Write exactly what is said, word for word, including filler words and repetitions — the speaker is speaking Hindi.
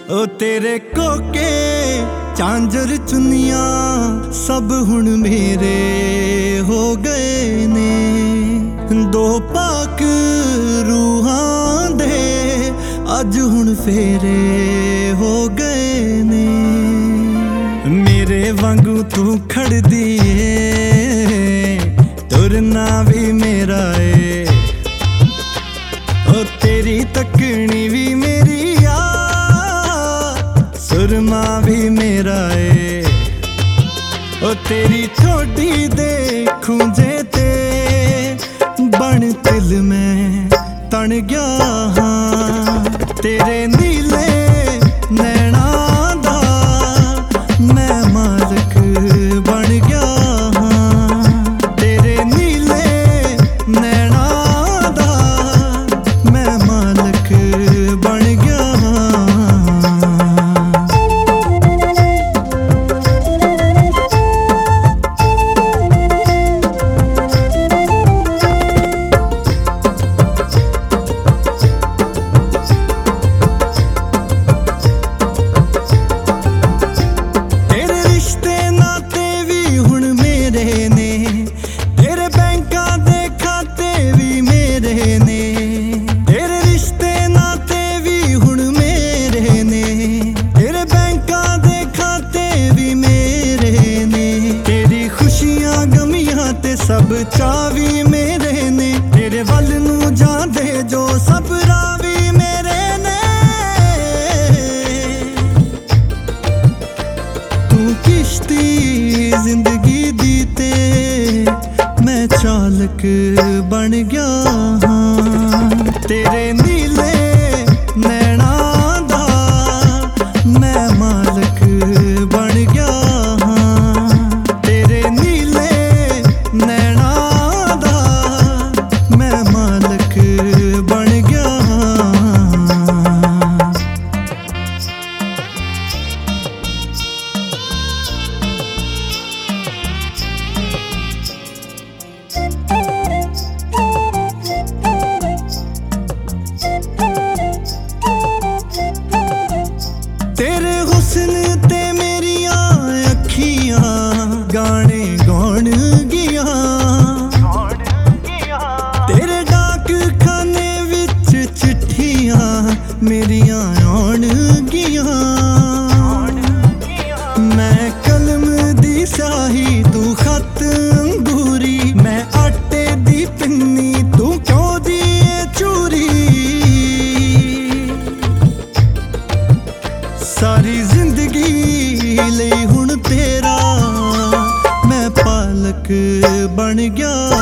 ओ तेरे कोके झांझर चुनिया सब हुण मेरे हो गए ने। दो पाक रूहां दे अज हुण फेरे हो गए ने। मेरे वांगू तू खड़दी ए तुरना भी मेरा ए। ओ तेरी तकनी भी मेरी आ सुरमा भी मेरा ए। ओ तेरी ठोडी देखूं जे ते बन तिल में तन गया हाँ। तेरे नीले नैना दा मैं मालिक बन गया हाँ। तेरे नीले नैना दा मैं मालिक बन गया हाँ। सब चावी मेरे ने तेरे वल नू जांदे जो सब रावी मेरे ने। तू किश्ती जिंदगी दी ते मैं चालक बन गया हाँ। तेरे नीले नैना दा मैं मालिक बन गया हाँ। तेरे नीले नैना दा मैं मालिक बन गया हाँ। तेरे हुस्न ते मेरिया अखियां गाने गौण गिया। तेरे डाक खाने विच चिट्ठियां मेरिया आउण गिया। मैं कलम दी स्याही तू खत अंगूरी। मैं आटे दी पिन्नी तू क्यों दी चूरी। सारी जिंदगी लई हुण तेरा मैं पालक बन गया।